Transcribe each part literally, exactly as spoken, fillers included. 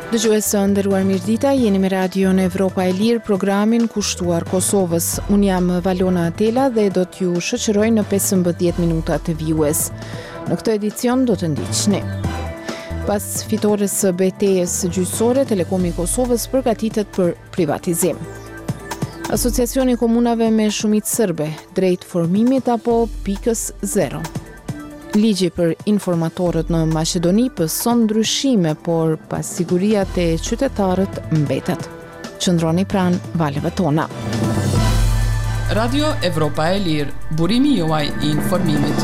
Dëgjues të nderuar mirëdita, jeni me Radion Evropa e Lirë, programin kushtuar Kosovës. Unë jam Valona Atela dhe do t'ju shoqëroj në pesëmbëdhjetë minuta të vijues. Në këtë edicion do të ndiqni. Pas fitores së betejës gjyqësore, Telekomi i Kosovës përgatitet për privatizim. Asociacioni i komunave me shumicë serbe, drejt formimit apo pikës zero. Ligji për informatorët në Maqedoni pëson ndryshime, por pasiguria te qytetarët mbetet. Qëndroni pranë valeve tona. Radio Evropa e Lirë, burimi juaj i informimit.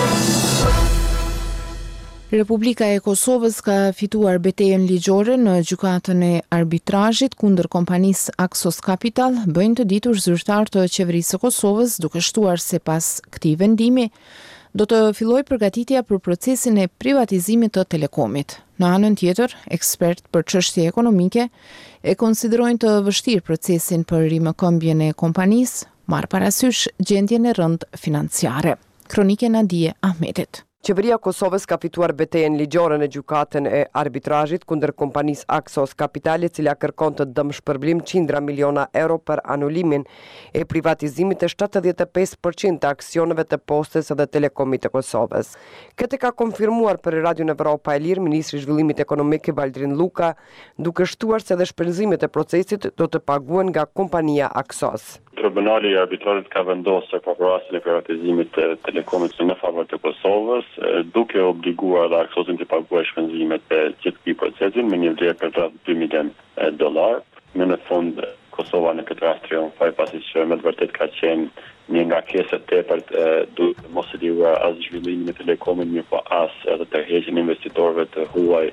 Republika e Kosovës ka fituar betejën ligjore në gjykatën e arbitrazhit kundër kompanisë Axos Capital, bëjnë të ditur zyrtar të qeverisë së Kosovës, duke shtuar se pas këtij vendimi do të filloj përgatitja për procesin e privatizimit të Telekomit. Në anën tjetër, ekspert për çështje ekonomike e konsiderojnë të vështirë procesin për rimëkëmbjen e kompanisë, marrë parasysh gjendjen e rëndë financiare. Kronike Nadije Ahmetit. Qeveria e Kosovës ka fituar betejën ligjore në gjykatën e arbitrazhit kundër kompanisë Axos Capital, e cila kërkon të dëmshpërblim qindra miliona euro për anulimin e privatizimit të shtatëdhjetë e pesë përqind të aksioneve të Postës dhe Telekomit të Kosovës. Këtë ka konfirmuar për Radion Evropa e Lirë ministri i zhvillimit ekonomik Valdrin Luka, duke shtuar se dhe shpenzimet e procesit do të paguhen nga kompania Axos. Tribunali i arbitrazhit ka vendosur për rastin e privatizimit të Telekomit në favor të Kosovës, duke obliguar dhe Aksosin të paguajë shpenzimet të gjithë këtij procesi me një vlerë për rreth dy milion dollar. Në fund Kosova në këtë rast triumfoi pasi që me të vërtet ka qenë një ngarkesë e tepërt, duke mos i liruar as zhvillimin e Telekomit, mirë po as edhe tërheqjen e investitorëve të huaj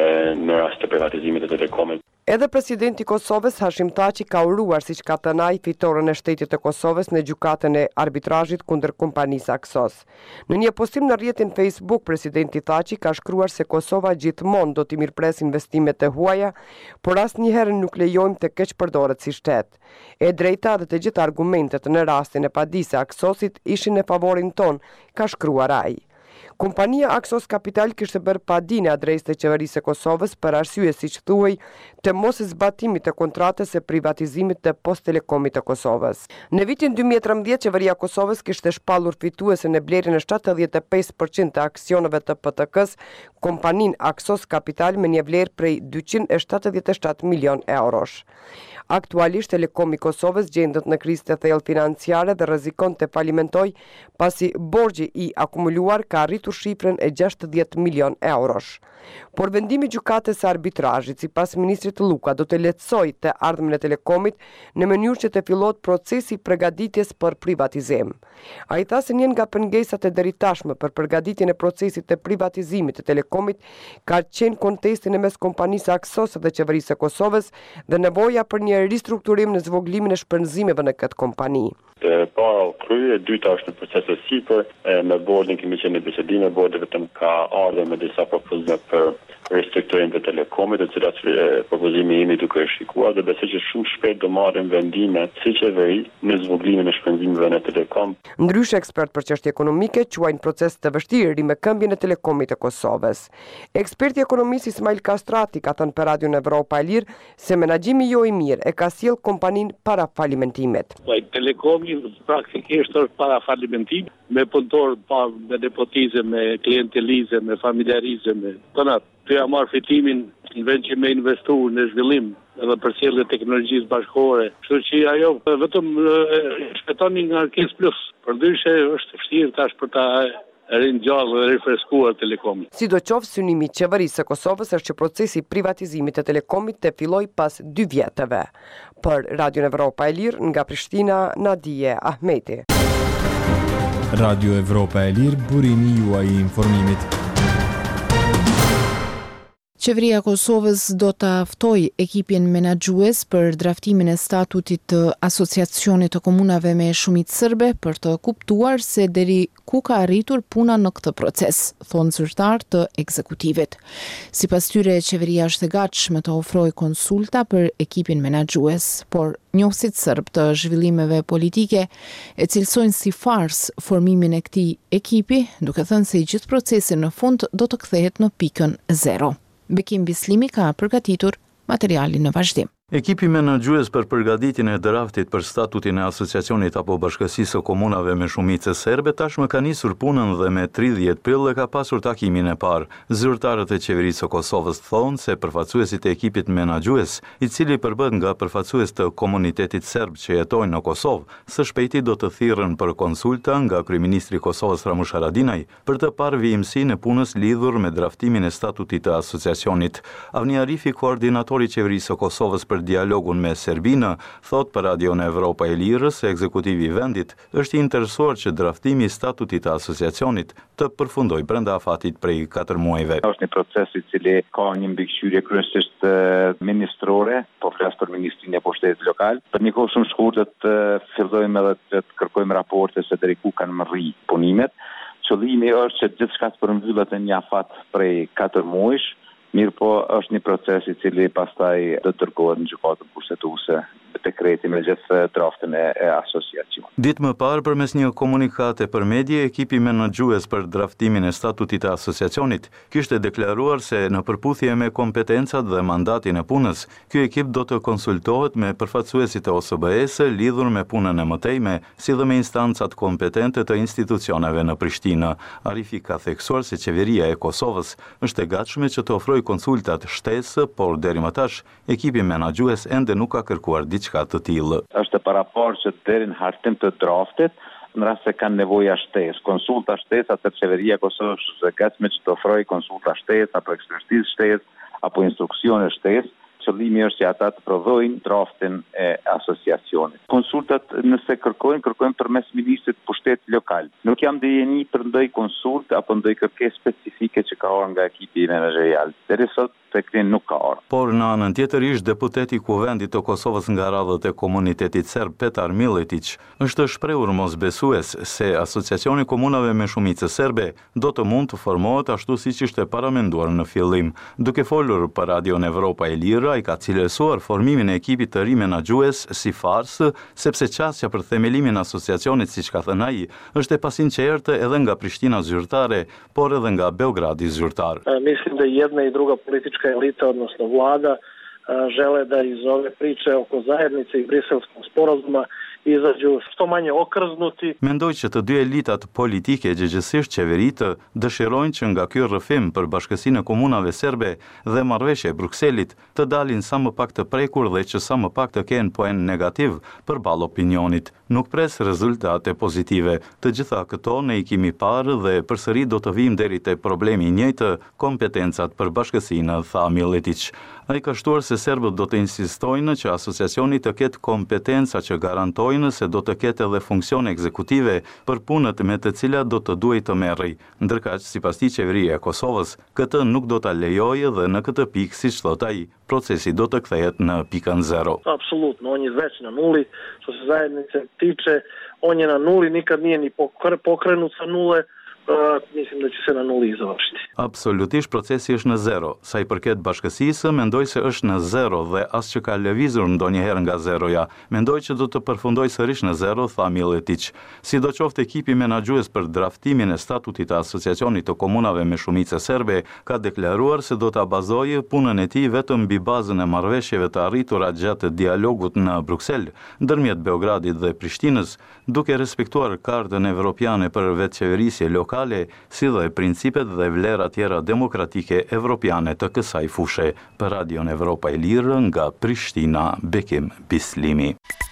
në rast të privatizimit të Telekomit. Edhe presidenti i Kosovës Hashim Thaçi ka uruar, siç ka thënë ai, fitoren e shtetit të Kosovës në gjykatën e arbitrazhit kundër kompanisë Axos. Në një postim në rrjetin Facebook, presidenti Thaçi ka shkruar se Kosova gjithmonë do t'i mirëpres investimet e huaja, por asnjëherë nuk lejojmë të keqpërdoret si shtet. E drejta dhe të gjitha argumentet në rastin e padisë së Aksosit ishin në favorin ton, ka shkruar ai. Kompania Axos Capital kishte bërë padinë adresë të qeverisë së Kosovës për arsye, siç thuaj, të mos zbatimit të kontratës së privatizimit të Post Telekomit të Kosovës. Në vitin dy mijë e trembëdhjetë, qeveria e Kosovës kishte shpallur fituese në blerjen e shtatëdhjetë e pesë përqind të aksioneve të P T K-s, kompaninë Axos Capital me një vlerë prej dyqind e shtatëdhjetë e shtatë milion eurosh. Aktualisht Telekomi i Kosovës gjendet në krizë të thellë financiare dhe rrezikon të falimentoj pasi borxhi i akumuluar ka arritur shifrën e gjashtëdhjetë milion eurosh. Por vendimi i gjykatës së arbitrazhit, sipas ministrit Luka, do të lehtësojë të ardhmen e Telekomit në mënyrë që të fillohet procesi i përgatitjes për privatizim. Ai tha se një nga pengesat e deritashme për përgatitjen e procesit të privatizimit të Telekomit ka qenë kontesti në mes kompanisë Axos dhe qeverisë së Kosovës dhe nevoja për një ristrukturim në zvogëlimin e shpenzimeve në këtë kompani. E para u krye, e dyta është në proces të sipër, me bordin kemi qenë në bisedime, bordi vetëm ka ardhur me disa propozime për restrukturim të Telekomit, të cilat propozimi jemi duke e shikuar dhe besoj që shumë shpejt do marrim vendime si qeveri në zvogëlimin e shpenzimeve në Telekom. Ndryshe, ekspert për çështje ekonomike quajnë proces të vështirë rimëkëmbjen e Telekomit të Kosovës. Eksperti ekonomist Ismail Kastrati ka thënë për Radion Evropa e Lirë se menaxhimi jo i mirë e ka sjell kompaninë para falimentimit. Telekomi praktikisht është para falimentim, me punëtor pa me nepotizëm, me klientelizëm, me familjarizëm, me tonat. Të ja marrë fitimin në vend që me investu në zhvillim edhe për sjellje teknologjisë bashkëkohore. Kështu që ajo vetëm shpëton një ngarkesë plus. Përndryshe është vështirë tash për ta rinë gjallë dhe rifreskuar Telekomi. Sidoqoftë, synimi i qeverisë së Kosovës është që procesi i privatizimit të Telekomit të fillojë pas dy vjetëve. Për Radion Evropa e Lirë, nga Prishtina, Nadije Ahmeti. Radio Evropa e Lirë, burimi juaj i informimit. Qeveria e Kosovës do ta ftoj ekipin menaxhues për draftimin e statutit të Asociacionit të Komunave me Shumicë Serbe për të kuptuar se deri ku ka arritur puna në këtë proces, thonë zyrtar të ekzekutivit. Sipas tyre, qeveria është e gatshme të ofrojë konsulta për ekipin menaxhues, por njohësit serb të zhvillimeve politike e cilësojnë si fars formimin e këtij ekipi, duke thënë se i gjithë procesi në fund do të kthehet në pikën zero. Bekim Bislimi ka përgatitur Materiali në vazhdim. Ekipi menaxhues për përgatitjen e draftit për statutin e asociacionit apo bashkësisë së komunave me shumicë serbe tashmë ka nisur punën dhe me tridhjetë prill e ka pasur takimin e parë. Zyrtarët e qeverisë së Kosovës thonë se përfaqësuesit e ekipit menaxhues, i cili përbëhet nga përfaqësues të komunitetit serb që jetojnë në Kosovë, së shpejti do të thirrën për konsulta nga kryeministri i Kosovës Ramush Haradinaj për të parë vijimsinë e punës lidhur me draftimin e statutit të asociacionit. Avni Arifi, koordinatori i qeverisë së Kosovës për dialogun me Serbinë, thot për Radion Evropa e Lirë se ekzekutivi i vendit është i interesuar që draftimi i statutit të asociacionit të përfundojë brenda afatit prej katër muajve. Është një proces i cili ka një mbikëqyrje kryesisht ministrore, po flas për Ministrinë e Pushtetit Lokal. Për një kohë shumë shkurtër të fillojmë edhe të kërkojmë raporte se deri ku kanë marrë punimet. Qëllimi është që gjithçka të përmbyllet në një afat prej katër muajsh. Mirë po është një proces i cili pastaj do të dërgohet në gjykatën kushtetuese dekreti me gjithë draftin e, e asociacionit. Ditë më parë, përmes një komunikate për medje, ekipi menaxhues për draftimin e statutit të asociacionit kishte deklaruar se në përputhje me kompetencat dhe mandatin e punës, ky ekip do të konsultohet me përfaqësuesit e O S B E-së lidhur me punën e mëtejme, si dhe me instancat kompetente të institucioneve në Prishtinë. Arifi ka theksuar se qeveria e Kosovës është e gatshme që të ofrojë konsultat shtesë, por deri më tash ekipi menaxhues ende nuk ka kërkuar diçka të tillë. Është para parë që deri në hartim të draftit, në rast se kanë nevoja shtesë, konsulta shtesë, atë qeveria e Kosovës është e gatshme që të ofrojë konsulta shtesë apo ekspertizë shtesë apo instruksione shtesë. Qëllimi është që ata të prodhojnë draftin e asociacionit. Konsultat nëse kërkojnë, kërkojnë përmes ministrit pushtetit lokal. Nuk jam ndjenjë për ndonjë konsult apo ndonjë kërkesë specifike që ka ardhur nga ekipi menaxherial. Deri sot tek ne nuk ka ardhur. Por në anën tjetër ish deputeti i Kuvendit të Kosovës nga radhët e komunitetit serb Petar Miletić është shprehur mosbesues se asociacioni komunave me shumicë serbe do të mund të formohet ashtu siç ishte paramenduar në fillim. Duke folur për Radion Evropa e Lirë, ai ka cilësuar formimin e ekipit të ri menaxhues si farsë, sepse çastja për themelimin e asociacionit, siç ka thënë ai, është e pasinqertë edhe nga Prishtina zyrtare, por edhe nga Beogradi zyrtar. Mislim da jedna i druga politička elita, odnosno vlada, žele da iz ove priče oko zajednice i briselskog sporazuma izađu što manje okrznuti. Mendoj që të dy elitat politike, gjëgjësisht qeveritë, dëshirojnë që nga ky rrëfim për bashkësinë e komunave serbe dhe marrëveshja e Brukselit të dalin sa më pak të prekur dhe që sa më pak të kenë poen negativ përballë opinionit. Nuk pres rezultate pozitive. Të gjitha këto ne i kemi parë dhe përsëri do të vijmë deri te problemi i njëjtë, kompetencat për bashkësinë, tha Miletić. Ai ka shtuar se serbët do të insistojnë që asociacioni të ketë kompetenca që garantojnë se do të ketë edhe funksione ekzekutive për punët me të cilat do të duhej të merrej, ndërkaq sipas tij qeveria e Kosovës këtë nuk do ta lejojë dhe në këtë pikë, siç thot ai, procesi do të kthehet në pikën zero. Apsolutno, on je već na nuli, što se zajednice tiče, on je na nuli, nikad nije ni pokrenut sa nule. Uh, mislim da će se na nuli završiti. Absolutisht procesi është në zero. Sa i përket bashkësisë, mendoj se është në zero dhe as që ka lëvizur ndonjëherë nga zeroja. Mendoj që do të përfundoj sërish në zero, tha Miletić. Sidoqoftë ekipi menaxhues për draftimin e statutit të asociacionit të komunave me shumicë serbe ka deklaruar se do ta bazojë punën e tij vetëm mbi bazën e marrëveshjeve të arritura gjatë dialogut në Bruksel, ndërmjet Beogradit dhe Prishtinës, duke respektuar Kartën Evropiane për vetëqeverisje lokale, si dhe principet dhe vlera tjera demokratike evropiane të kësaj fushe. Për Radion Evropa e Lirë nga Prishtina, Bekim Bislimi.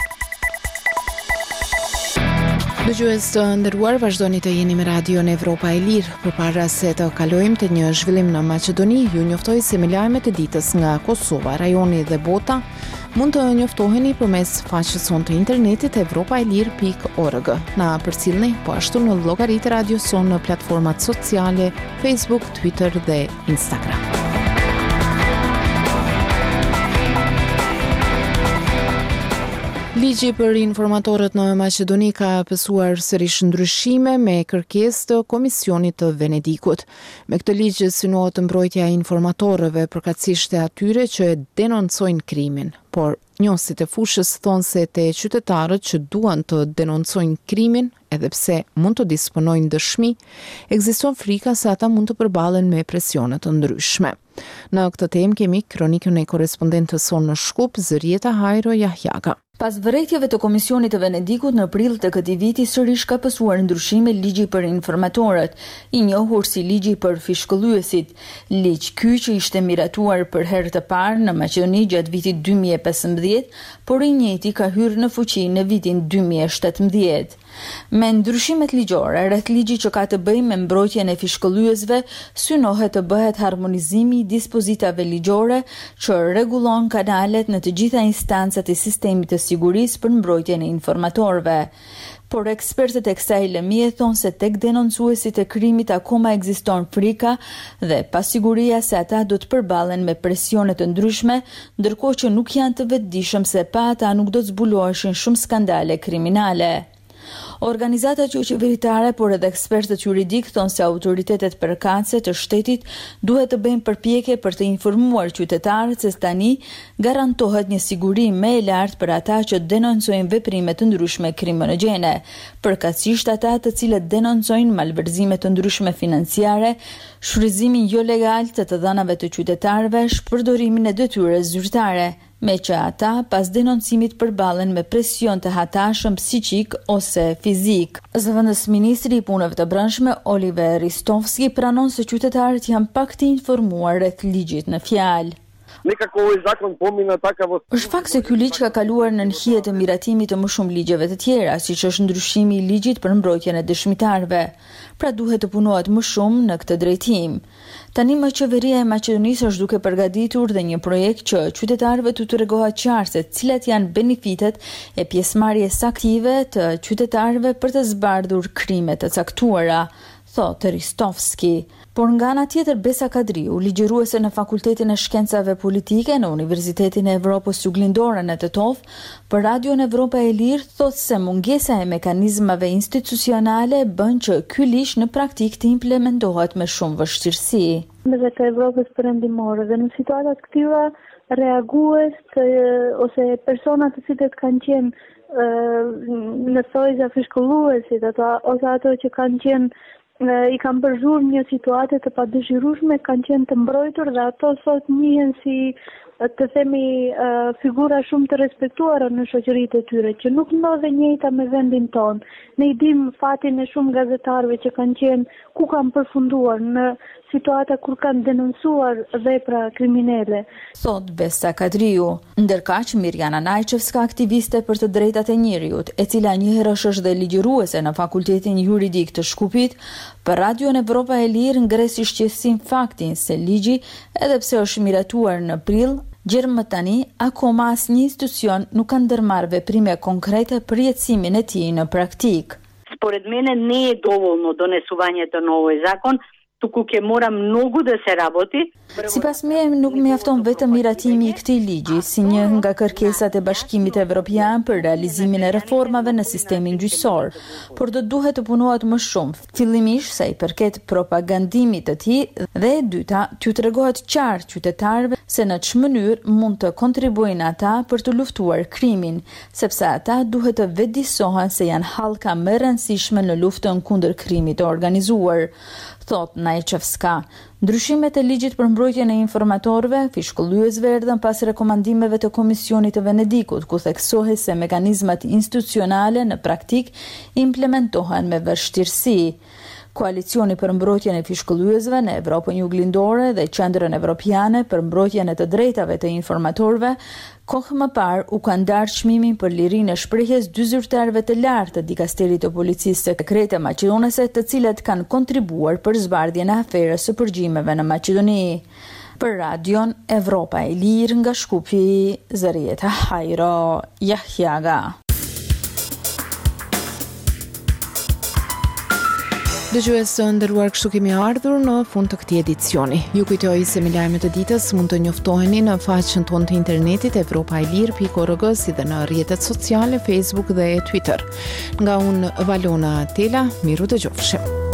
Dëgjues të nderuar, vazhdoni të jeni me Radion Evropa e Lirë. Përpara se të kalojmë të një zhvillim në Maqedoni, ju njoftoj se me lajmet e ditës nga Kosova, rajoni dhe bota mund të njoftoheni përmes faqes sonë të internetit evropaelir pikë org. Na përcjellni po ashtu në llogaritë Radio Son në platformat sociale Facebook, Twitter dhe Instagram. Ligji për informatorët në Maqedoni ka pësuar sërish ndryshime me kërkesë të Komisionit të Venedikut. Me këtë ligj synohet mbrojtja e informatorëve, përkatësisht e atyre që e denoncojnë krimin, por njësit e fushës thonë se te qytetarët që duan të denoncojnë krimin, edhe pse mund të disponojnë dëshmi, ekziston frika se ata mund të përballen me presione të ndryshme. Në këtë temë kemi kronikën e korespondentës sonë në Shkup, Zërieta Hajro Jahjaga. Pas vërejtjeve të Komisionit të Venedikut në prill të këtij viti sërish ka pësuar ndryshime ligji për informatorët, i njohur si ligji për fishkëllyesit. Ligj ky që ishte miratuar për herë të parë në Maqedoni gjatë vitit dy mijë e pesëmbëdhjetë, por i njëjti ka hyrë në fuqi në vitin dy mijë e shtatëmbëdhjetë. Me ndryshimet ligjore rreth ligjit që ka të bëjë me mbrojtjen e fishkëllyesve, synohet të bëhet harmonizimi i dispozitave ligjore që rregullon kanalet në të gjitha instancat e sistemit të sigurisë për mbrojtjen e informatorëve. Por ekspertët e kësaj lëmie thonë se tek denoncuesit e krimit akoma ekziston frika dhe pasiguria se ata do të përballen me presione të ndryshme, ndërkohë që nuk janë të vetëdijshëm se pa ata nuk do të zbuloheshin shumë skandale kriminale. Organizatat jo qeveritare, por edhe ekspertët juridik thonë se autoritetet përkatëse të shtetit duhet të bëjnë përpjekje për të informuar qytetarët se tani garantohet një siguri më e lartë për ata që denoncojnë veprime të ndryshme kriminogjene, përkatësisht ata të cilët denoncojnë malverzime të ndryshme financiare, shfrytëzimin jo legal të të dhënave të qytetarëve, shpërdorimin e detyrës zyrtare, me që ata pas denoncimit përballen me presion të hatashëm psiqik ose fizik. Zëvendës ministri i punëve të brendshme Oliver Ristovski pranon se qytetarët janë pak të informuar rreth ligjit në fjalë. Është fakt se ky ligj ka kaluar në hijet e miratimit të më shumë ligjeve të tjera, siç është ndryshimi i ligjit për mbrojtjen e dëshmitarëve. Pra duhet të punohet më shumë në këtë drejtim. Tani më qeveria e Maqedonisë është duke përgatitur dhe një projekt që qytetarëve të tregohet qartë se cilat janë benefitet e pjesëmarrjes aktive të qytetarëve për të zbardhur krime të caktuara, thotë Ristovski. Por nga ana tjetër Besa Kadriu, ligjëruese në Fakultetin e Shkencave Politike në Universitetin e Evropës Juglindore në Tetov, për Radion Evropa e Lirë thotë se mungesa e mekanizmave institucionale bën që ky ligj në praktik të implementohet me shumë vështirësi. Me të Evropës perëndimore dhe në situata të këtyra reagues të, ose persona të cilët kanë qenë në thojza fishkëlluesit ata ose ato që kanë qenë i kanë përzur një situatë të padëshirueshme, kanë qenë të mbrojtur dhe ato sot njihen si të themi uh, figura shumë të respektuara në shoqëritë e tyre, që nuk ndodhe njëjta me vendin tonë. Ne i dim fatin e shumë gazetarëve që kanë qenë ku kanë përfunduar në situata kur kanë denoncuar vepra kriminale. Thot Besa Kadriu. Ndërkaq Mirjana Najçevska, aktiviste për të drejtat e njerëzit, e cila njëherësh është dhe ligjëruese në Fakultetin Juridik të Shkupit, për Radion Evropa e Lirë ngresi shqetësim faktin se ligji, edhe pse është miratuar në prill, gjerë më tani, akoma asnjë institucion nuk ka ndërmarrë veprime konkrete për jetësimin e tij në praktik. Според мене не е доволно донесувањето на овој закон, tuku ke mora mnogo da se raboti. Sipas meje nuk mjafton vetëm miratimi i këtij ligji, si një nga kërkesat e Bashkimit Evropian për realizimin e reformave në sistemin gjyqësor, por do duhet të punohet më shumë, fillimisht sa i përket propagandimit të tij dhe e dyta, t'ju tregohet qartë qytetarëve se në ç'më mënyrë mund të kontribuojnë ata për të luftuar krimin, sepse ata duhet të vetëdijsohen se janë hallka më e rëndësishme në luftën kundër krimit të organizuar. Thot Najçevska. Ndryshimet e ligjit për mbrojtjen e informatorëve, fishkëllyesve erdhën pas rekomandimeve të Komisionit të Venedikut, ku theksohet se mekanizmat institucionale në praktik implementohen me vështirësi. Koalicioni për mbrojtjen e fishkëllyesve në Evropën Juglindore dhe Qendrën Evropiane për mbrojtjen e të drejtave të informatorëve, kohë më parë u ka ndarë çmimin për lirinë e shprehjes dy zyrtarëve të lartë të dikasterit të policisë sekrete maqedonese, të cilët kanë kontribuar për zbardhjen e aferës së përgjimeve në Maqedoni. Për Radion Evropa e Lirë nga Shkupi, Zërieta Hajro Jahjaga. Dëgjues të nderuar, kështu kemi ardhur në fund të këtij edicioni. Ju kujtoj se me lajmet e ditës mund të njoftoheni në faqen tonë të internetit evropa e lirë pikë org, si dhe në rrjetet sociale Facebook dhe Twitter. Nga unë Valona Tela, miru dëgjofshim.